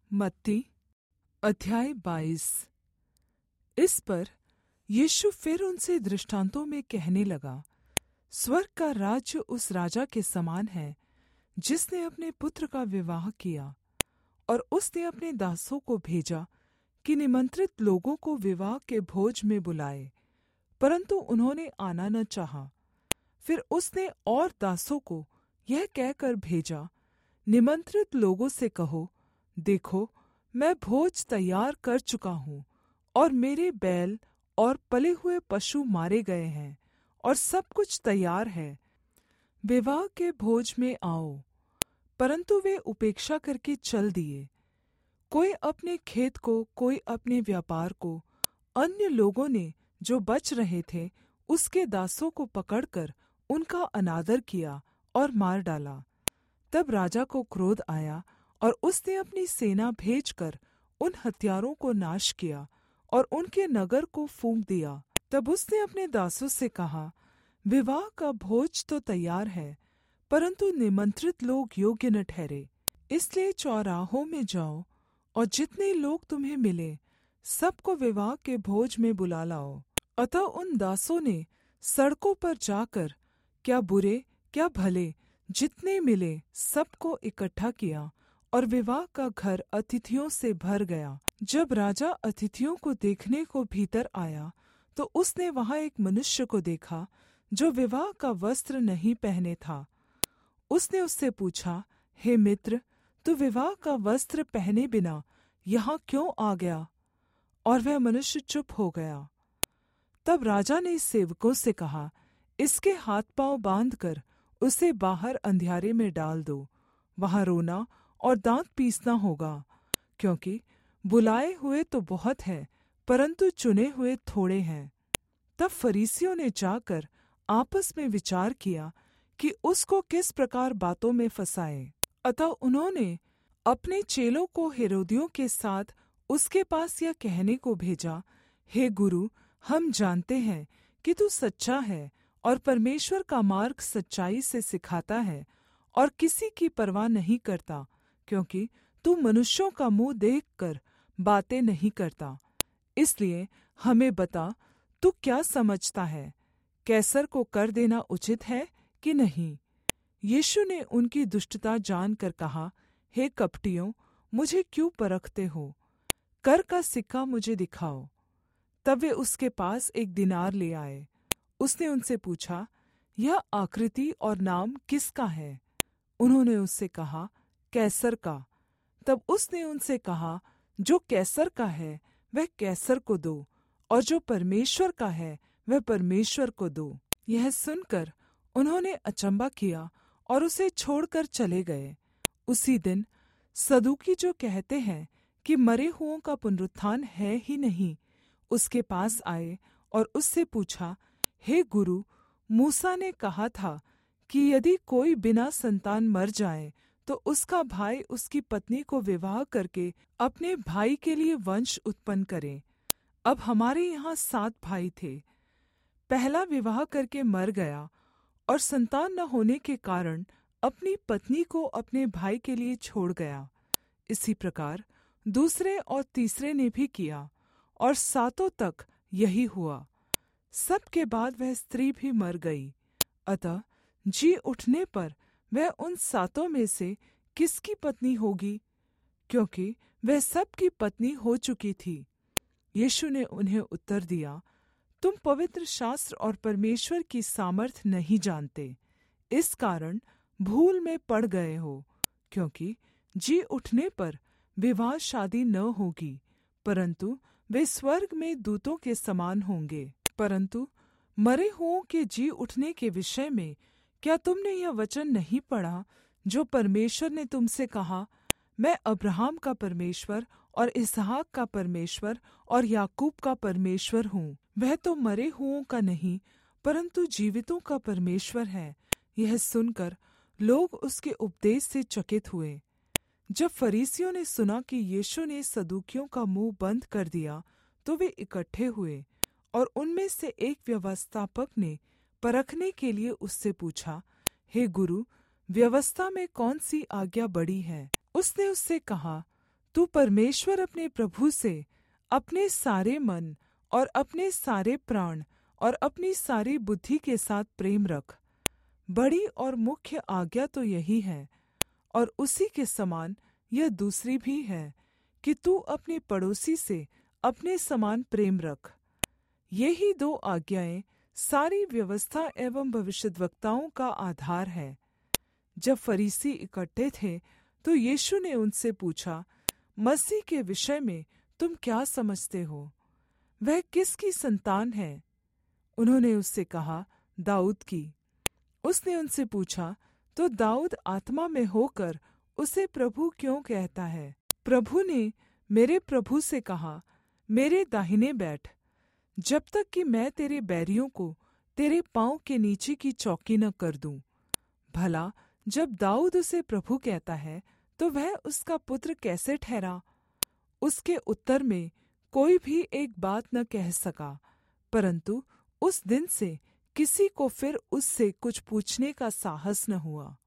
मत्ती अध्याय 22। इस पर यीशु फिर उनसे दृष्टांतों में कहने लगा, स्वर्ग का राज्य उस राजा के समान है जिसने अपने पुत्र का विवाह किया। और उसने अपने दासों को भेजा कि निमंत्रित लोगों को विवाह के भोज में बुलाए, परन्तु उन्होंने आना न चाहा। फिर उसने और दासों को यह कहकर भेजा, निमंत्रित लोगों से कहो, देखो, मैं भोज तैयार कर चुका हूँ, और मेरे बैल और पले हुए पशु मारे गए हैं, और सब कुछ तैयार है। विवाह के भोज में आओ। परन्तु वे उपेक्षा करके चल दिए, कोई अपने खेत को, कोई अपने व्यापार को। अन्य लोगों ने जो बच रहे थे उसके दासों को पकड़कर उनका अनादर किया और मार डाला। तब राजा को क्रोध आया और उसने अपनी सेना भेजकर उन हत्यारों को नाश किया और उनके नगर को फूँक दिया। तब उसने अपने दासों से कहा, विवाह का भोज तो तैयार है, परन्तु निमंत्रित लोग योग्य न ठहरे। इसलिए चौराहों में जाओ और जितने लोग तुम्हें मिले सबको विवाह के भोज में बुला लाओ। अतः उन दासों ने सड़कों पर जाकर क्या बुरे क्या भले जितने मिले सबको इकट्ठा किया, और विवाह का घर अतिथियों से भर गया। जब राजा अतिथियों को देखने को भीतर आया तो उसने वहाँ एक मनुष्य को देखा जो विवाह का वस्त्र नहीं पहने था। उसने उससे पूछा, हे मित्र, तू विवाह का वस्त्र पहने बिना यहाँ क्यों आ गया? और वह मनुष्य चुप हो गया। तब राजा ने सेवकों से कहा, इसके हाथ पाँव बाँधकर उसे बाहर अंधियारे में डाल दो। वहाँ रोना और दाँत पीसना होगा, क्योंकि बुलाए हुए तो बहुत हैं, परन्तु चुने हुए थोड़े हैं। तब फरीसियों ने जाकर आपस में विचार किया कि उसको किस प्रकार बातों में फंसाएं। अतः उन्होंने अपने चेलों को हेरोदियों के साथ उसके पास यह कहने को भेजा, हे गुरु, हम जानते हैं कि तू सच्चा है और परमेश्वर का मार्ग सच्चाई से सिखाता है और किसी की परवाह नहीं करता, क्योंकि तू मनुष्यों का मुँह देखकर बातें नहीं करता। इसलिए हमें बता, तू क्या समझता है? कैसर को कर देना उचित है कि नहीं? यीशु ने उनकी दुष्टता जानकर कहा, हे कपटियों, मुझे क्यों परखते हो? कर का सिक्का मुझे दिखाओ। तब वे उसके पास एक दीनार ले आए। उसने उनसे पूछा, यह आकृति और नाम किसका है? उन्होंने उससे कहा, कैसर का। तब उसने उनसे कहा, जो कैसर का है वह कैसर को दो, और जो परमेश्वर का है वह परमेश्वर को दो। यह सुनकर उन्होंने अचम्भा किया और उसे छोड़कर चले गए। उसी दिन सदूकी, जो कहते हैं कि मरे हुओं का पुनरुत्थान है ही नहीं, उसके पास आए और उससे पूछा, हे गुरु, मूसा ने कहा था कि यदि कोई बिना संतान मर जाए तो उसका भाई उसकी पत्नी को विवाह करके अपने भाई के लिए वंश उत्पन्न करे। अब हमारे यहाँ 7 भाई थे। पहला विवाह करके मर गया और संतान न होने के कारण अपनी पत्नी को अपने भाई के लिए छोड़ गया। इसी प्रकार दूसरे और तीसरे ने भी किया, और 7 तक यही हुआ। सब के बाद वह स्त्री भी मर गई। अतः जी उठने पर वह उन 7 में से किसकी पत्नी होगी? क्योंकि वह सब की पत्नी हो चुकी थी। यीशु ने उन्हें उत्तर दिया, तुम पवित्र शास्त्र और परमेश्वर की सामर्थ नहीं जानते, इस कारण भूल में पड़ गए हो। क्योंकि जी उठने पर विवाह शादी न होगी, परन्तु वे स्वर्ग में दूतों के समान होंगे। परन्तु मरे हुओं के जी उठने के विषय में क्या तुमने यह वचन नहीं पढ़ा जो परमेश्वर ने तुमसे कहा, मैं अब्राहम का परमेश्वर और इसहाक का परमेश्वर और याकूब का परमेश्वर हूँ। वह तो मरे हुओं का नहीं, परन्तु जीवितों का परमेश्वर है। यह सुनकर लोग उसके उपदेश से चकित हुए। जब फरीसियों ने सुना कि यीशु ने सदूकियों का मुँह बंद कर दिया, तो वे इकट्ठे हुए, और उनमें से एक व्यवस्थापक ने परखने के लिए उससे पूछा, हे गुरु, व्यवस्था में कौन सी आज्ञा बड़ी है? उसने उससे कहा, तू परमेश्वर अपने प्रभु से अपने सारे मन और अपने सारे प्राण और अपनी सारी बुद्धि के साथ प्रेम रख। बड़ी और मुख्य आज्ञा तो यही है, और उसी के समान यह दूसरी भी है कि तू अपने पड़ोसी से अपने समान प्रेम रख। ये ही दो आज्ञाएँ सारी व्यवस्था एवं भविष्यद्वक्ताओं का आधार है। जब फरीसी इकट्ठे थे तो यीशु ने उनसे पूछा, मसीह के विषय में तुम क्या समझते हो? वह किसकी संतान है? उन्होंने उससे कहा, दाऊद की। उसने उनसे पूछा, तो दाऊद आत्मा में होकर उसे प्रभु क्यों कहता है? प्रभु ने मेरे प्रभु से कहा, मेरे दाहिने बैठ, जब तक कि मैं तेरे बैरियों को तेरे पाँव के नीचे की चौकी न कर दूं। भला जब दाऊद उसे प्रभु कहता है तो वह उसका पुत्र कैसे ठहरा? उसके उत्तर में कोई भी एक बात न कह सका, परन्तु उस दिन से किसी को फिर उससे कुछ पूछने का साहस न हुआ।